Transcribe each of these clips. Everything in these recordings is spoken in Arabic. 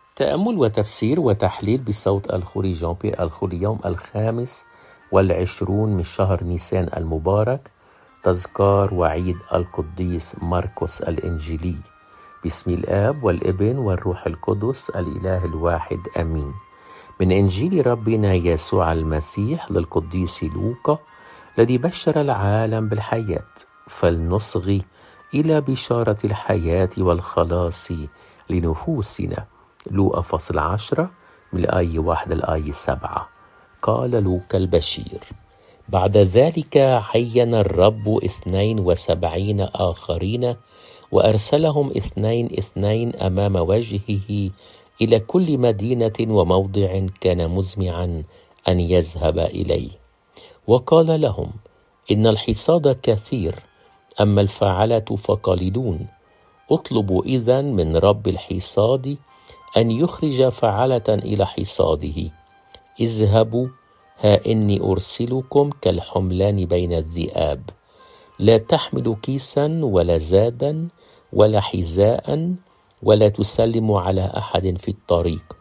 تأمل وتفسير وتحليل بصوت الخوري جان بيير الخوري يوم 25 من شهر نيسان المبارك، تذكار وعيد القديس مرقس الإنجيلي. باسم الآب والابن والروح القدس الإله الواحد آمين. من إنجيل ربنا يسوع المسيح للقديس لوقا الذي بشر العالم بالحياة، فلنصغي إلى بشارة الحياة والخلاص لنفوسنا. لوقا فصل 10 من الآية 1 للآية 7. قال لوقا البشير: بعد ذلك عين الرب 72 آخرين وأرسلهم 2 أمام وجهه إلى كل مدينة وموضع كان مزمعا أن يذهب إليه، وقال لهم: إن الحصاد كثير أما الفعلة فقليلون، اطلبوا إذن من رب الحصاد أن يخرج فعلة إلى حصاده. اذهبوا، ها إني أرسلكم كالحملان بين الذئاب، لا تحملوا كيسا ولا زادا ولا حذاء، ولا تسلموا على أحد في الطريق.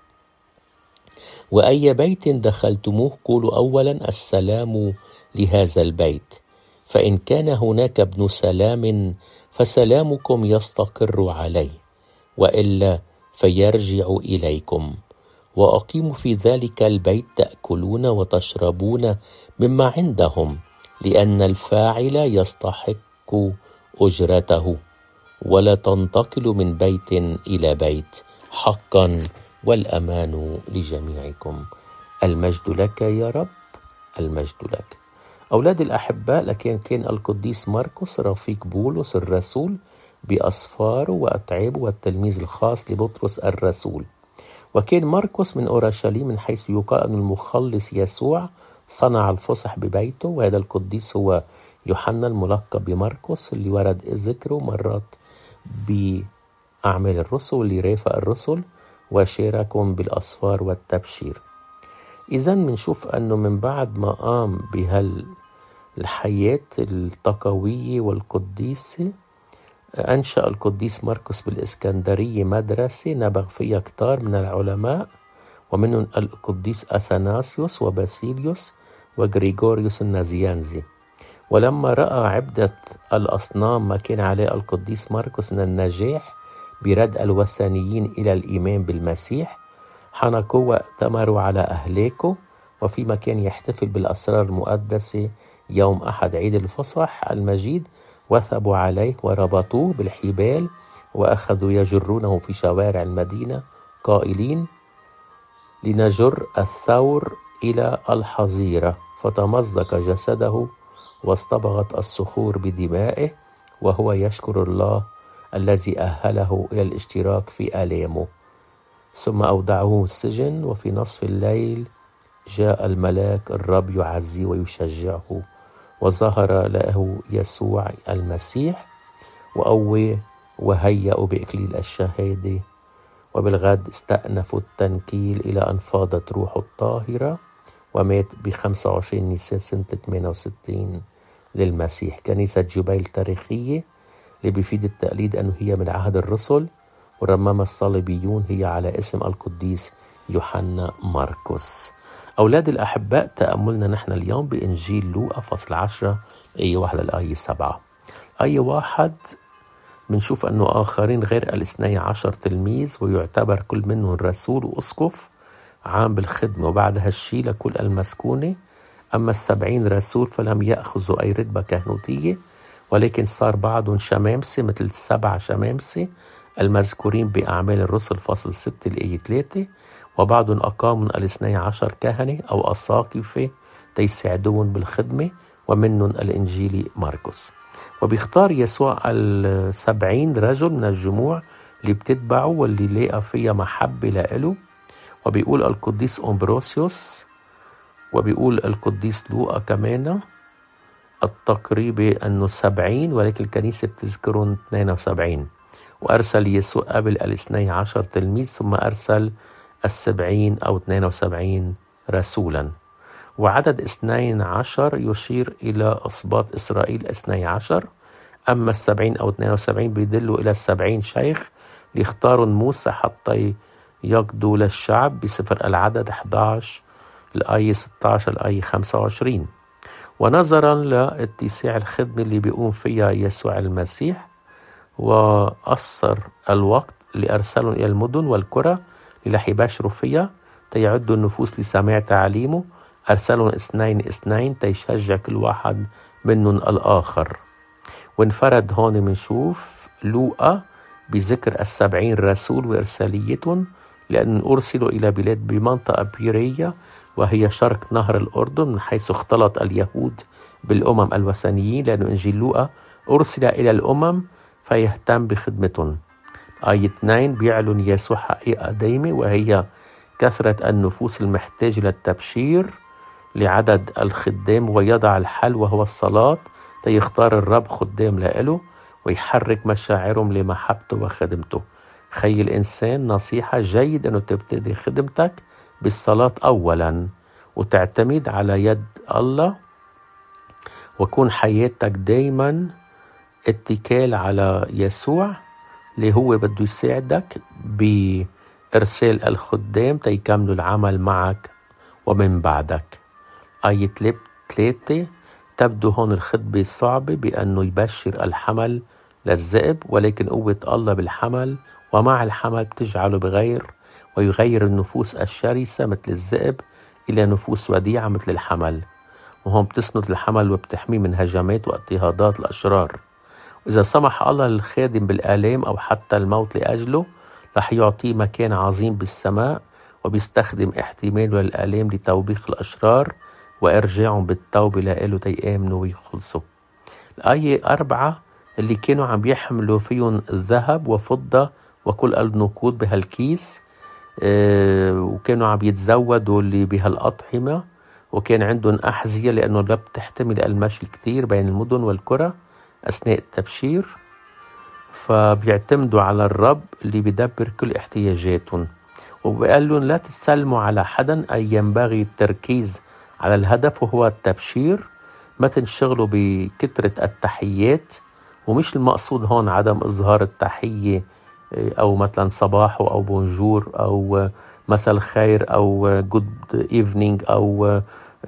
وأي بيت دخلتموه قولوا أولا السلام لهذا البيت، فإن كان هناك ابن سلام فسلامكم يستقر عليه، وإلا فيرجع إليكم. وأقيموا في ذلك البيت تأكلون وتشربون مما عندهم، لأن الفاعل يستحق أجرته، ولا تنتقلوا من بيت إلى بيت. حقا والأمان لجميعكم. المجد لك يا رب، المجد لك. أولاد الأحباء، لكن كان القديس مرقس رفيق بولس الرسول بأسفاره وأتعابه والتلميذ الخاص لبطرس الرسول. وكان مرقس من أورشليم، من حيث يقال أن المخلص يسوع صنع الفصح ببيته. وهذا القديس هو يوحنا الملقب بمرقس، اللي ورد ذكره مرات بأعمال الرسل، اللي رافق الرسل وشاركهم بالأسفار والتبشير. إذن منشوف أنه من بعد ما قام بهالحياة التقوية والقديسة، أنشأ القديس مرقس بالإسكندرية مدرسة نبغ فيها كتار من العلماء، ومنهم القديس أثناسيوس وباسيليوس وغريغوريوس النازيانزي. ولما رأى عبدة الأصنام ما كان عليه القديس مرقس من النجاح برد الوثنيين إلى الإيمان بالمسيح، حنقوا وأتمروا على أهلاكه. وفيما كان يحتفل بالأسرار المقدسة يوم أحد عيد الفصح المجيد، وثبوا عليه وربطوه بالحبال وأخذوا يجرونه في شوارع المدينة قائلين: لنجر الثور إلى الحظيرة. فتمزق جسده واصطبغت الصخور بدمائه، وهو يشكر الله الذي أهله إلى الاشتراك في آلامه. ثم أودعوه السجن، وفي نصف الليل جاء الملاك الرب يعزيه ويشجعه، وظهر له يسوع المسيح وقوى وهيأوا بإكليل الشهادة. وبالغد استأنفوا التنكيل إلى أن فاضت روحه الطاهرة، ومات ب25 نيسان سنة 68 للمسيح. كنيسة جبيل تاريخية اللي بيفيد التقليد أنه هي من عهد الرسل، ورمم الصليبيون هي على اسم القديس يوحنا مرقس. أولاد الأحباء، تأملنا نحن اليوم بإنجيل لوقا فصل 10 آية 1 للآية 7. آية 1 منشوف أنه آخرين غير 12 تلميذ، ويعتبر كل منهم رسول وأسقف عام بالخدمة، وبعد هالشي لكل المسكونة. أما 70 رسول فلم يأخذوا أي رتبة كهنوتية، ولكن صار بعضهم شمامسة مثل 7 شمامسة المذكورين بأعمال الرسل فصل 6 الآية 3. وبعضهم أقاموا 12 كهنة أو أساقفة تيساعدون بالخدمة، ومنهم الإنجيلي مرقس. وبيختار يسوع 70 رجل من الجموع اللي بتتبعه واللي لقى فيها محبة لإله. وبيقول القديس أمبروسيوس، وبيقول القديس لوقا كمان التقريبي أنه 70، ولكن الكنيسة بتذكرهم 72. وأرسل يسوع قبل 12 تلميذ، ثم أرسل 70 أو 72 رسولا. وعدد 12 يشير إلى أسباط إسرائيل 12، أما 70 أو 72 بيدلوا إلى 70 شيخ اللي اختاروا موسى حتى يقضوا للشعب بسفر العدد 11 الآية 16 الآية 25. ونظرا لاتساع الخدمة اللي بيقوم فيها يسوع المسيح وقصر الوقت اللي أرسلهم إلى المدن والقرى لرح يبشروا فيها تيعدوا النفوس لسماع تعاليمه، أرسلهم 2 تيشجع كل واحد منهم الآخر. وانفرد هون منشوف لوقا بذكر 70 رسول وإرساليتهم، لأن أرسلوا إلى بلاد بمنطقة بيرية وهي شرق نهر الأردن، من حيث اختلط اليهود بالأمم الوثنيين، لأن إنجيل لوقا أرسل إلى الأمم فيهتم بخدمتهم. آية 2 بيعلن يسوع حقيقة دايمة، وهي كثرة النفوس المحتاجة للتبشير لعدد الخدام، ويضع الحل وهو الصلاة تيختار الرب خدام لإله ويحرك مشاعرهم لمحبته وخدمته. خي الإنسان نصيحة جيد أنه تبتدي خدمتك بالصلاة أولا وتعتمد على يد الله، وكون حياتك دايما اتكال على يسوع اللي هو بده يساعدك بإرسال الخدام تيكملوا العمل معك ومن بعدك. آية 3 تبدو هون الخطبة صعبة بأنه يبشر الحمل للذئب، ولكن قوة الله بالحمل ومع الحمل بتجعله بغير ويغير النفوس الشرسة مثل الذئب إلى نفوس وديعة مثل الحمل، وهم بتسند الحمل وبتحميه من هجمات واضطهادات الأشرار. وإذا سمح الله للخادم بالآلام أو حتى الموت لأجله رح يعطيه مكان عظيم بالسماء، وبيستخدم احتماله للآلام لتوبيخ الأشرار وإرجاعهم بالتوبة لإله تيآمنوا ويخلصوا. الآية 4 اللي كانوا عم بيحملوا فيهم ذهب وفضة وكل النقود بهالكيس، وكانوا عم يتزودوا اللي بهالأطعمة، وكان عندهم أحذية لأنه لا بتحتمل المشي كتير بين المدن والقرى أثناء التبشير، فبيعتمدوا على الرب اللي بيدبر كل احتياجاتهم. وبقال لهم لا تسلموا على حدا، أي ينبغي التركيز على الهدف وهو التبشير، ما تنشغلوا بكثرة التحيات، ومش المقصود هون عدم إظهار التحية أو مثلا صباح أو بونجور أو مساء الخير أو جود إيفنينج أو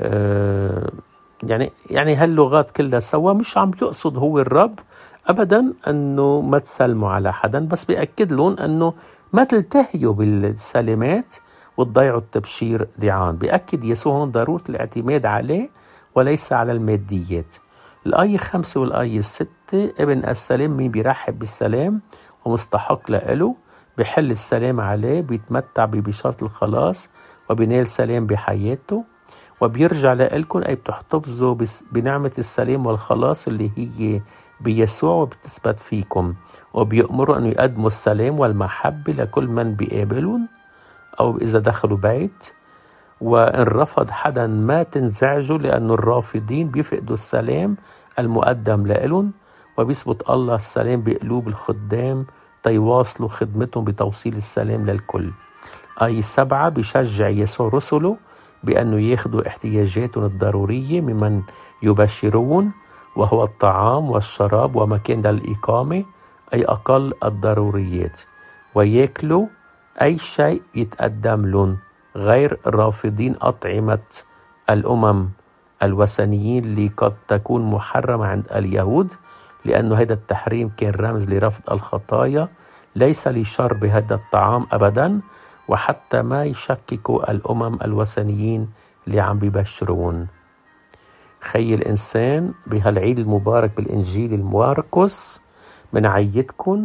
يعني هاللغات كلها سوا، مش عم يقصد هو الرب أبدا أنه ما تسلموا على حدا، بس بيأكد لهم أنه ما تلتهيوا بالسلامات وتضيعوا التبشير ضيعان. بيأكد يسوع هون ضرورة الاعتماد عليه وليس على الماديات. الآية 5 والآية 6 ابن السلام مين بيرحب بالسلام ومستحق لإله بحل السلام عليه، بيتمتع ببشارة الخلاص وبينال سلام بحياته وبيرجع لإلكم، أي بتحتفظوا بنعمة السلام والخلاص اللي هي بيسوع وبتثبت فيكم، وبيأمروا أن يقدموا السلام والمحبة لكل من بيقابلون أو إذا دخلوا بيت، وإن رفض حدا ما تنزعجوا لأن الرافضين بيفقدوا السلام المقدم لإلهم، وبيثبت الله السلام بقلوب الخدام تيواصلوا خدمتهم بتوصيل السلام للكل. آية 7 بيشجع يسوع رسله بأنه ياخدوا احتياجاتهم الضرورية ممن يبشرون، وهو الطعام والشراب ومكان للإقامة، أي أقل الضروريات، وياكلوا أي شيء يتقدم لهم غير رافضين أطعمة الأمم الوثنيين اللي قد تكون محرمة عند اليهود، لأنه هذا التحريم كان رمز لرفض الخطايا، ليس لشر بهذا الطعام أبدا، وحتى ما يشككوا الأمم الوثنيين اللي عم بيبشرون. خي الإنسان بهالعيد المبارك بالإنجيل الماركوس من عيدكم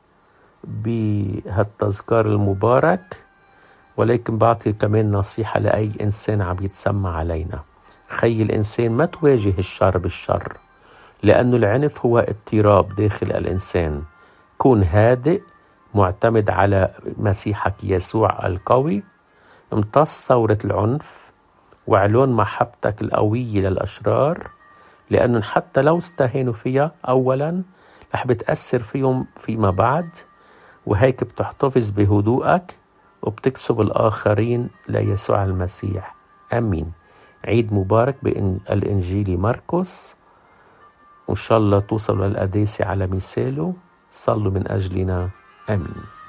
بهالتذكار المبارك، ولكن بعطي كمان نصيحة لأي إنسان عم يتسمع علينا. خي الإنسان ما تواجه الشر بالشر، لأنه العنف هو اضطراب داخل الإنسان. كون هادئ معتمد على مسيحك يسوع القوي، امتص ثورة العنف واعلن محبتك القوية للأشرار، لأنه حتى لو استهانوا فيها أولا رح بتأثر فيهم فيما بعد، وهيك بتحتفظ بهدوءك وبتكسب الآخرين ليسوع المسيح. أمين. عيد مبارك بالإنجيل ماركوس، وإن شاء الله توصلوا للقداسة على مثاله. صلوا من أجلنا. آمين.